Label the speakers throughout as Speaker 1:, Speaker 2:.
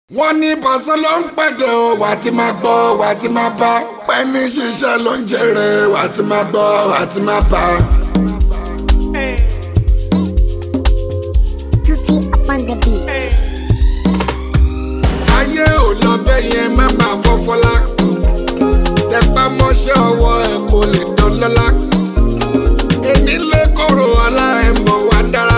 Speaker 1: wọ́n ní Paso ló ń pẹ̀dẹ̀ o wà tí máa gbọ́ wà tí máa bá pẹ́ni ṣiṣẹ́ ló ń jèrè wà tí máa gbọ́ wà tí máa bá.
Speaker 2: Tutti up on the beat.
Speaker 1: ayé ò lọ bẹ́ẹ̀ yẹn má máa fọ́fọ́lá tẹpá mọ́ṣẹ́ ọwọ́ ẹ̀ kò lè dán lọ́lá èmi lè kóró aláìmọ̀ wá dára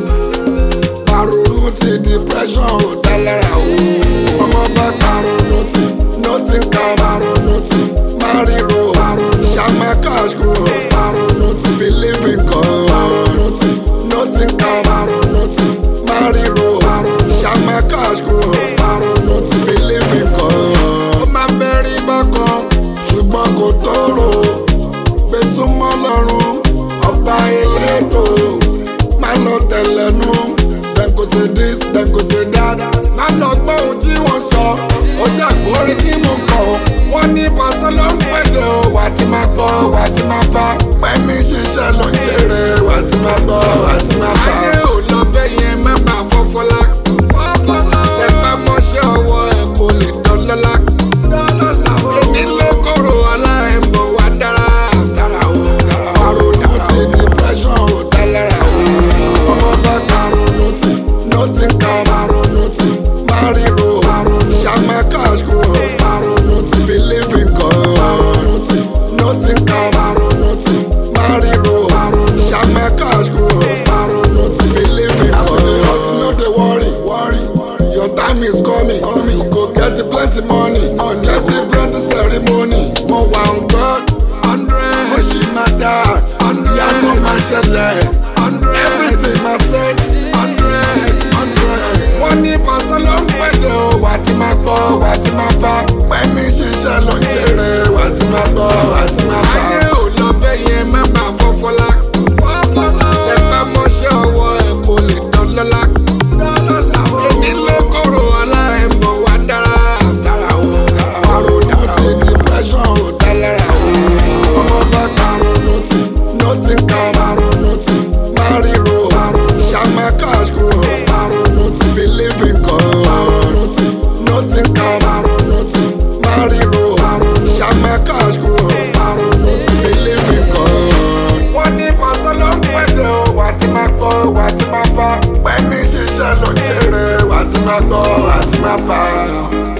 Speaker 1: paronu ti depression ò dá lára o ọmọ bá paronu ti nothing kan paronu ti mariro paronu ṣàmà cash grow paronu ti believe in God paronu ti nothing kan paronu ti mariro paronu ṣàmà cash grow paronu ti believe in God. ó máa bẹ̀rẹ̀ bákan ṣùgbọ́n kò tóró gbèsùmọ́ lọ́rùn ọba elétò máa lọ tẹ̀lẹ́nu. Then go say this, then go say that. Má lọ gbọ́ ohun tí wọ́n sọ, ó ṣàkórí tí mo kọ̀. Wọ́n ní Paso ló ń pẹ̀dẹ̀ o, wà tí máa gbọ́, wà tí máa bá. Pẹ́ni ṣiṣẹ́ ló ń jèrè, wà tí máa gbọ́, wà tí máa bá. Ayé ò lọ bẹ́ẹ̀ yẹn má máa fọ́fọ́lá. Tẹpá mọ́ṣẹ́ ọwọ́ ẹ̀ kò lè dán lọ́lá. Èmi lè kóró aláìmọ̀ wá dára. Paronu ti depression ò dá lára o. Ọmọ bá paronu ti nothing kan paronu ti mariro ṣàmà cash grow paronu ti believe in God paronu ti nothing kan paronu ti mariro ṣàmà cash grow paronu ti believe in God. Hustle no dey worry your time is coming you go get plenty money get plenty ceremony mo wà on God 100 mo ṣì máa dá ìyanu máa ṣẹlẹ̀ everything máa set 100. wọ́n ní Paso ló ń pẹ̀dẹ̀ o wà tí máa gbọ́ wà tí máa bá pẹ́ni ṣiṣẹ́ ló ń jèrè wà tí máa gbọ́ wà tí máa bá. ayé ò lọ bẹ́ẹ̀ yẹn má máa fọ́fọ́lá tẹpá mọ́ṣẹ́ ọwọ́ ẹ̀ kò lè dán lọ́lá èmi lè kóró aláìmọ̀ wá dára paronu ti depression ò dá lára o ọmọ bá paronu ti nothing kan paronu ti mariro ṣàmà cash grow paronu ti believe in God paronu ti nothing kan paronu ti mariro ṣàmà cash grow paronu ti believe in God. wọ́n ní Paso ló ń pẹ̀dẹ̀ o wà tí máa gbọ́ wà tí máa bá pẹ́ni ṣiṣẹ́ ló ń jèrè wà tí máa gbọ́ wà tí máa bá.